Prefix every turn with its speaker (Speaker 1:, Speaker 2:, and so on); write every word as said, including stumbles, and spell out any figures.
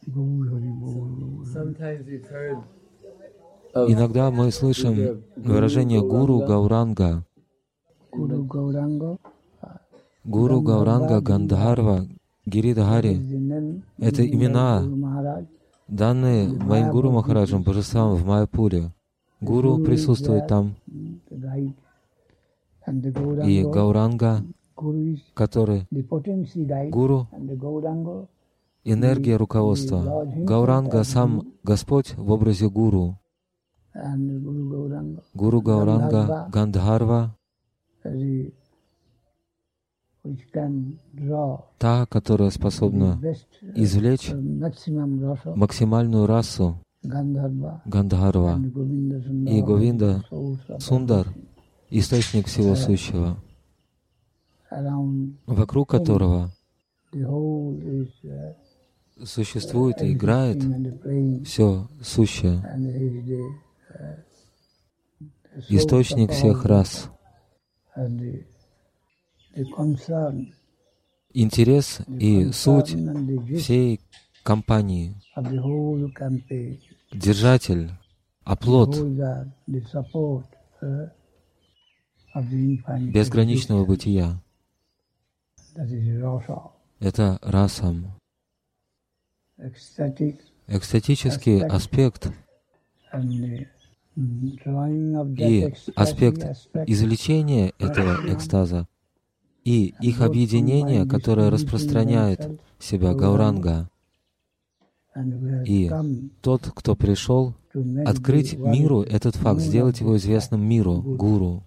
Speaker 1: Иногда мы слышим выражение «Гуру Гауранга». Гуру Гауранга, Гандхарва, Гиридхари — это имена, данные моим Гуру Махараджем божествам в Майяпуре. Гуру присутствует там, и Гауранга, который Гуру, энергия руководства. Гауранга — сам Господь в образе Гуру. Гуру Гауранга, Гандхарва, та, которая способна извлечь максимальную расу Гандхарва, и Говинда Сундар, источник всего сущего, вокруг которого существует и играет все сущее, источник всех рас. Интерес и суть всей компании, держатель, оплот безграничного бытия — это расам. Экстатический аспект и аспект извлечения этого экстаза и их объединение, которое распространяет себя Гауранга. И тот, кто пришел открыть миру этот факт, сделать его известным миру, Гуру.